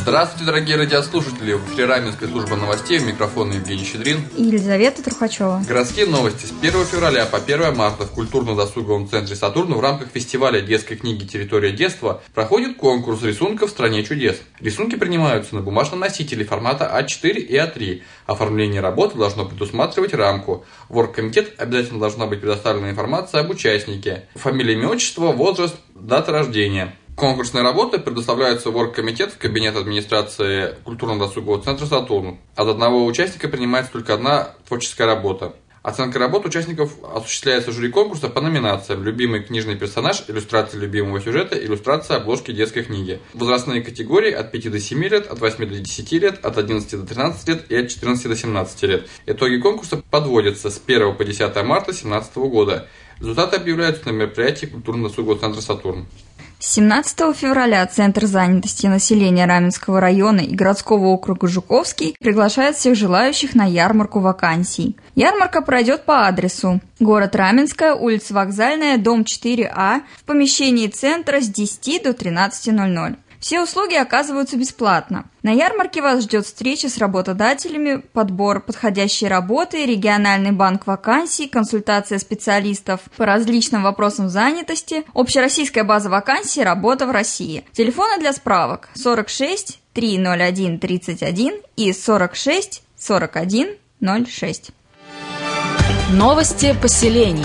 Здравствуйте, дорогие радиослушатели! В эфире Раменская служба новостей, у микрофона Евгений Щедрин и Елизавета Трухачева. Городские новости с 1 февраля по 1 марта в культурно-досуговом центре «Сатурн» в рамках фестиваля детской книги «Территория детства» проходит конкурс рисунков в стране чудес. Рисунки принимаются на бумажном носителе формата А4 и А3. Оформление работы должно предусматривать рамку. В оргкомитет обязательно должна быть предоставлена информация об участнике: фамилия, имя, отчество, возраст, дата рождения. Конкурсные работы предоставляются в оргкомитет в кабинет администрации культурно-досугового центра «Сатурн». От одного участника принимается только одна творческая работа. Оценка работ участников осуществляется жюри конкурса по номинациям: любимый книжный персонаж, иллюстрация любимого сюжета, иллюстрация обложки детской книги. Возрастные категории: от 5 до 7 лет, от 8 до 10 лет, от 11 до 13 лет и от 14 до 17 лет. Итоги конкурса подводятся с 1 по 10 марта 2017 года. Результаты объявляются на мероприятии культурно-досугового центра «Сатурн». 17 февраля Центр занятости населения Раменского района и городского округа Жуковский приглашает всех желающих на ярмарку вакансий. Ярмарка пройдет по адресу: город Раменская, улица Вокзальная, дом 4А, в помещении центра с 10 до 13:00. Все услуги оказываются бесплатно. На ярмарке вас ждет встреча с работодателями, подбор подходящей работы, региональный банк вакансий, консультация специалистов по различным вопросам занятости, общероссийская база вакансий, работа в России. Телефоны для справок: 46 301 31 и 46 41 06. Новости поселений.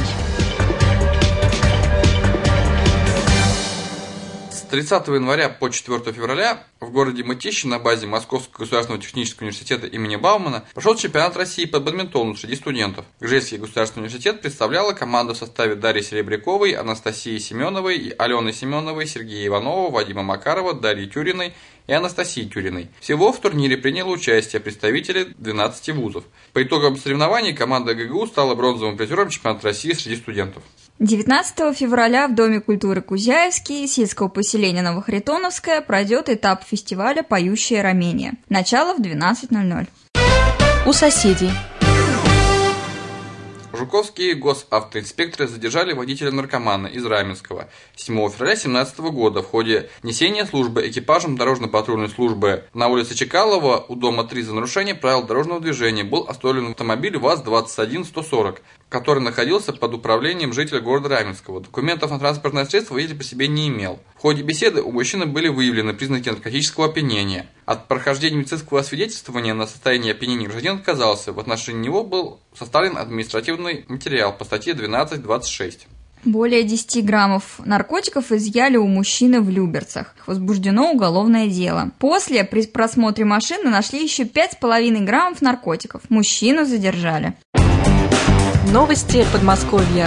С 30 января по 4 февраля в городе Мытищи на базе Московского государственного технического университета имени Баумана прошел чемпионат России по бадминтону среди студентов. Ижевский государственный университет представляла команда в составе Дарьи Серебряковой, Анастасии Семеновой и Алены Семеновой, Сергея Иванова, Вадима Макарова, Дарьи Тюриной и Анастасии Тюриной. Всего в турнире приняло участие представители 12 вузов. По итогам соревнований команда ГГУ стала бронзовым призером чемпионата России среди студентов. 19 февраля в Доме культуры Кузяевский сельского поселения Новохритоновское пройдет этап фестиваля «Поющее рамение». Начало в 12:00. У соседей. Жуковские госавтоинспекторы задержали водителя-наркомана из Раменского 7 февраля 2017 года в ходе несения службы экипажем дорожно-патрульной службы на улице Чекалова у дома 3 за нарушение правил дорожного движения был остановлен автомобиль ВАЗ-21140, который находился под управлением жителя города Раменского. Документов на транспортное средство водитель при себе не имел. В ходе беседы у мужчины были выявлены признаки наркотического опьянения. От прохождения медицинского освидетельствования на состояние опьянения гражданин отказался. В отношении него был составлен административный материал по статье 12.26. Более 10 граммов наркотиков изъяли у мужчины в Люберцах. Возбуждено уголовное дело. После, при просмотре машины, нашли еще 5,5 граммов наркотиков. Мужчину задержали. Новости Подмосковья.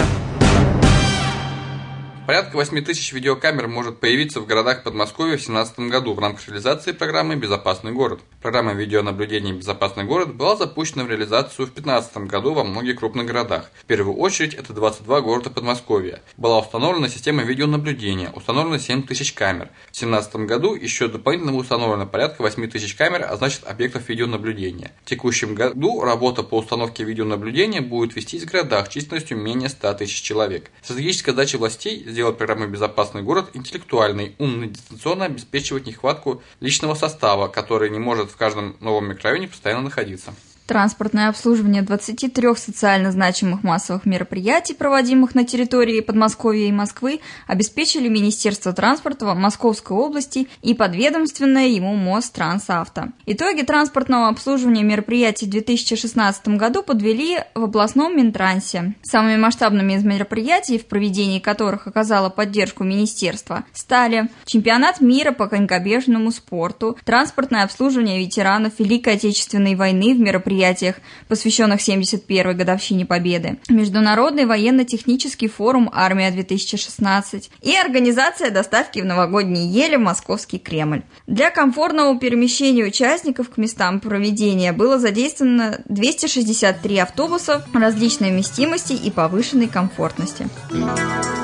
Порядка 8 тысяч видеокамер может появиться в городах Подмосковья в 2017 году в рамках реализации программы «Безопасный город». Программа видеонаблюдения «Безопасный город» была запущена в реализацию в 2015 году во многих крупных городах. В первую очередь это 22 города Подмосковья. Была установлена система видеонаблюдения, установлено 7 тысяч камер. В 2017 году еще дополнительно установлено порядка 8 тысяч камер, а значит объектов видеонаблюдения. В текущем году работа по установке видеонаблюдения будет вестись в городах численностью менее 100 тысяч человек. Стратегическая задача властей – сделать программу «Безопасный город» интеллектуальной, умной, дистанционно обеспечивать нехватку личного состава, который не может в каждом новом микрорайоне постоянно находиться. Транспортное обслуживание 23 социально значимых массовых мероприятий, проводимых на территории Подмосковья и Москвы, обеспечили Министерство транспорта Московской области и подведомственное ему Мострансавто. Итоги транспортного обслуживания мероприятий в 2016 году подвели в областном Минтрансе. Самыми масштабными из мероприятий, в проведении которых оказало поддержку министерства, стали чемпионат мира по конькобежному спорту, транспортное обслуживание ветеранов Великой Отечественной войны в мероприятиях, посвященных 71-й годовщине Победы, Международный военно-технический форум «Армия-2016» и организация доставки в новогодние ели в Московский Кремль. Для комфортного перемещения участников к местам проведения было задействовано 263 автобуса различной вместимости и повышенной комфортности.